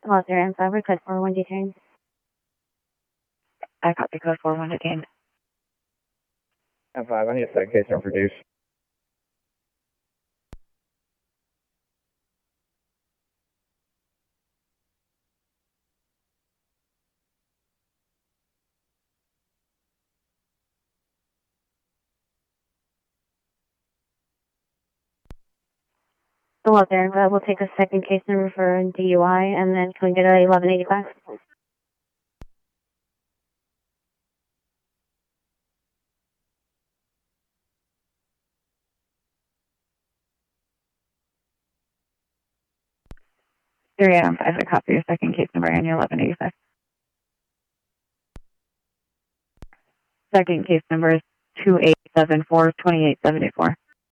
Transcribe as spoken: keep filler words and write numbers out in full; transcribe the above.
Los Air five, request four one detained. I copy code four one detained. M five, I need a second case number produced. The Los Air five will take a second case number for D U I, and then can we get a eleven eighty class? Three eight M five, I copy your second case number and your eleven eighty-five. Second case number is two eight seven four, two eight seven four.